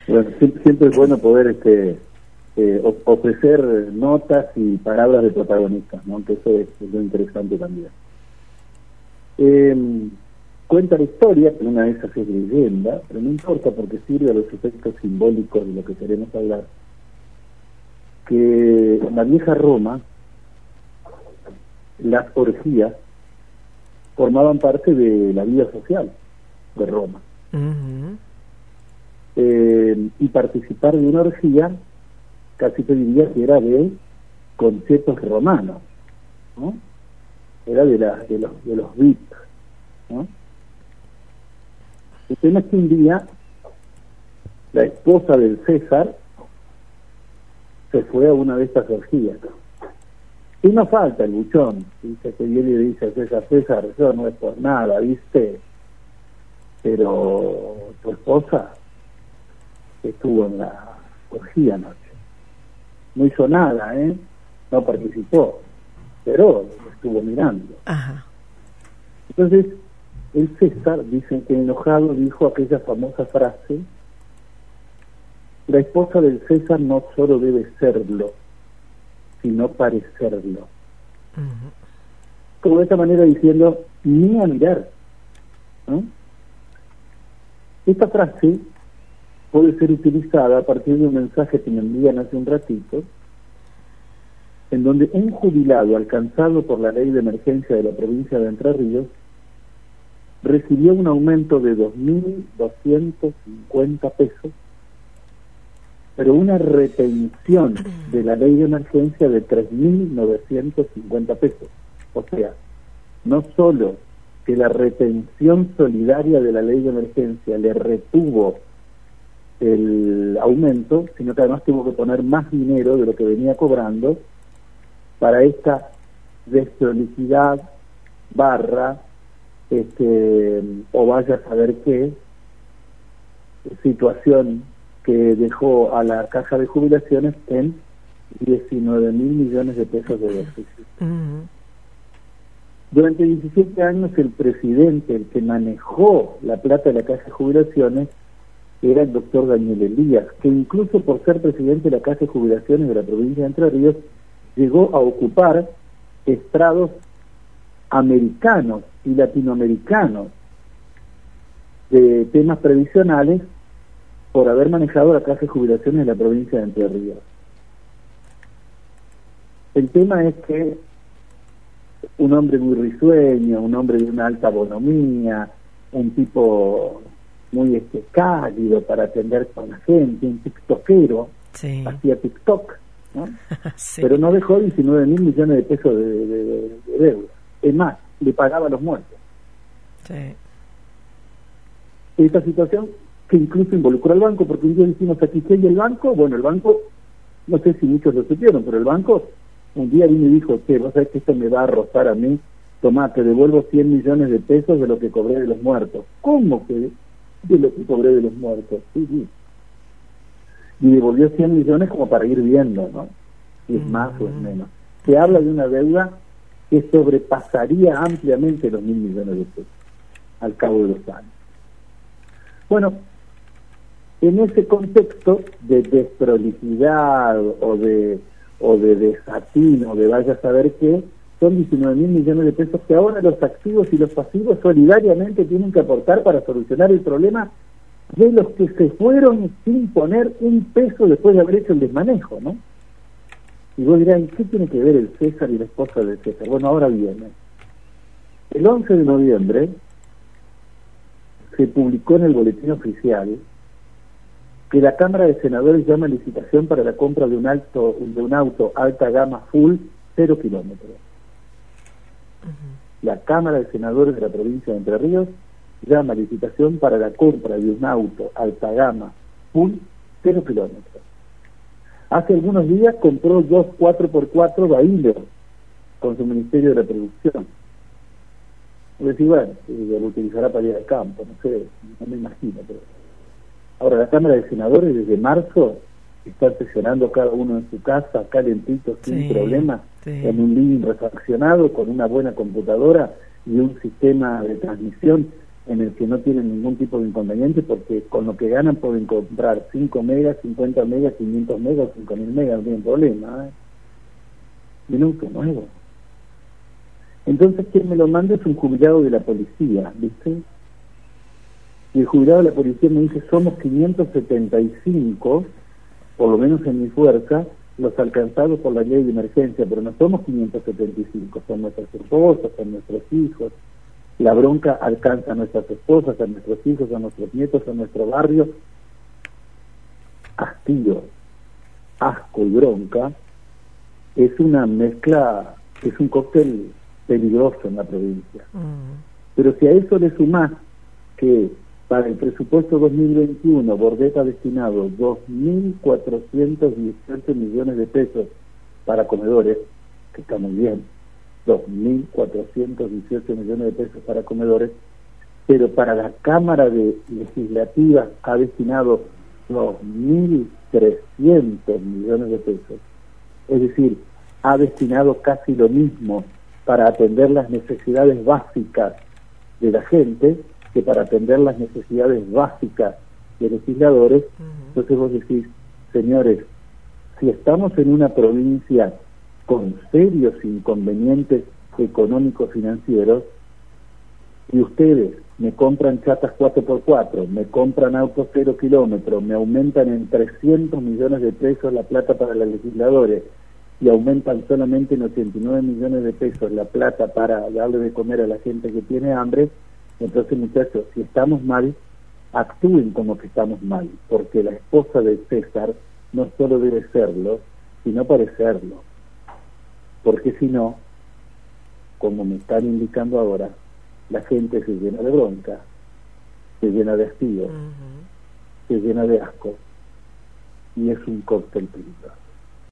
Bueno, siempre es bueno poder ofrecer notas y palabras de protagonistas, ¿no? Que eso es lo interesante también. Cuenta la historia, que una de esas es leyenda, pero no importa porque sirve a los efectos simbólicos de lo que queremos hablar, que en la vieja Roma las orgías formaban parte de la vida social de Roma. Uh-huh. Y participar de una orgía casi te diría que era de conciertos romanos, ¿no? Era de los VIP, ¿no? El tema es que un día la esposa del César se fue a una de estas orgías. Y no falta el buchón, dice, que viene y le dice a César: César, eso no es por nada, ¿viste? Pero tu esposa estuvo en la orgía anoche. No hizo nada, no participó, pero estuvo mirando. Ajá. Entonces, el César, dicen que enojado, dijo aquella famosa frase: la esposa del César no solo debe serlo, sino parecerlo. Uh-huh. Como de esta manera diciendo, ni a mirar, ¿no? Esta frase puede ser utilizada a partir de un mensaje que me envían hace un ratito, en donde un jubilado alcanzado por la ley de emergencia de la provincia de Entre Ríos recibió un aumento de 2.250 pesos, pero una retención de la ley de emergencia de 3.950 pesos. O sea, no solo que la retención solidaria de la ley de emergencia le retuvo el aumento, sino que además tuvo que poner más dinero de lo que venía cobrando para esta desprolijidad barra o vaya a saber qué situación que dejó a la caja de jubilaciones en 19.000 millones de pesos de déficit. Uh-huh. Durante 17 años el presidente, el que manejó la plata de la caja de jubilaciones, era el doctor Daniel Elías, que incluso por ser presidente de la caja de jubilaciones de la provincia de Entre Ríos, llegó a ocupar estrados americanos y latinoamericanos de temas previsionales por haber manejado la caja de jubilaciones de la provincia de Entre Ríos. El tema es que un hombre muy risueño, un hombre de una alta bonomía, un tipo muy cálido para atender con la gente, un tiktokero, sí. Hacía TikTok, ¿no? Sí. Pero no dejó 19.000 millones de pesos de deuda. Es más, le pagaba a los muertos. Sí. Esta situación que incluso involucró al banco, porque un día dijimos aquí, ¿qué hay el banco? Bueno, el banco, no sé si muchos lo supieron, pero el banco un día vino y dijo: che, vos sabés que esto me va a rozar a mí, tomá, te devuelvo 100 millones de pesos de lo que cobré de los muertos. ¿Cómo que de lo que cobré de los muertos? Sí, sí. Y devolvió 100 millones como para ir viendo, ¿no? Si es más o es menos. Se habla de una deuda que sobrepasaría ampliamente los 1.000 millones de pesos al cabo de los años. Bueno, en ese contexto de desprolijidad o de desatino, de vaya a saber qué, son 19.000 millones de pesos que ahora los activos y los pasivos solidariamente tienen que aportar para solucionar el problema de los que se fueron sin poner un peso después de haber hecho el desmanejo, ¿no? Y vos dirás, ¿qué tiene que ver el César y la esposa del César? Bueno, ahora viene. El 11 de noviembre se publicó en el boletín oficial que la Cámara de Senadores llama a licitación para la compra de un auto alta gama full 0 kilómetros. La Cámara de Senadores de la provincia de Entre Ríos llama a licitación para la compra de un auto alta gama full 0 kilómetros. Hace algunos días compró 2 4x4 Bailo con su Ministerio de la Producción. Es decir, bueno, lo utilizará para ir al campo, no sé, no me imagino, pero... Ahora, la Cámara de Senadores desde marzo está sesionando cada uno en su casa, calentito, sin problema, en un living refaccionado, con una buena computadora y un sistema de transmisión en el que no tienen ningún tipo de inconveniente, porque con lo que ganan pueden comprar 5 megas, 50 megas, 500 megas, 5.000 megas, no tienen problema, ¿eh? Minuto nuevo. Entonces quien me lo manda es un jubilado de la policía, ¿viste? Y el jubilado de la policía me dice, somos 575, por lo menos en mi fuerza, los alcanzados por la ley de emergencia, pero no somos 575, son nuestras esposas, son nuestros hijos. La bronca alcanza a nuestras esposas, a nuestros hijos, a nuestros nietos, a nuestro barrio. Hastío, asco y bronca es una mezcla, es un cóctel peligroso en la provincia. Pero si a eso le sumás que para el presupuesto 2021 Bordet ha destinado 2.418 millones de pesos para comedores, que está muy bien, 2.418 millones de pesos para comedores, pero para la Cámara de Legislativa ha destinado 2.300 millones de pesos. Es decir, ha destinado casi lo mismo para atender las necesidades básicas de la gente que para atender las necesidades básicas de legisladores. Entonces vos decís, señores, si estamos en una provincia con serios inconvenientes económicos financieros, y ustedes me compran chatas 4x4, me compran autos 0 kilómetros, me aumentan en 300 millones de pesos la plata para los legisladores y aumentan solamente en 89 millones de pesos la plata para darle de comer a la gente que tiene hambre, entonces muchachos, si estamos mal, actúen como que estamos mal, porque la esposa de César no solo debe serlo, sino parecerlo, porque si no, como me están indicando ahora, la gente se llena de bronca, se llena de hastío, se llena de asco, y es un cóctel peligroso.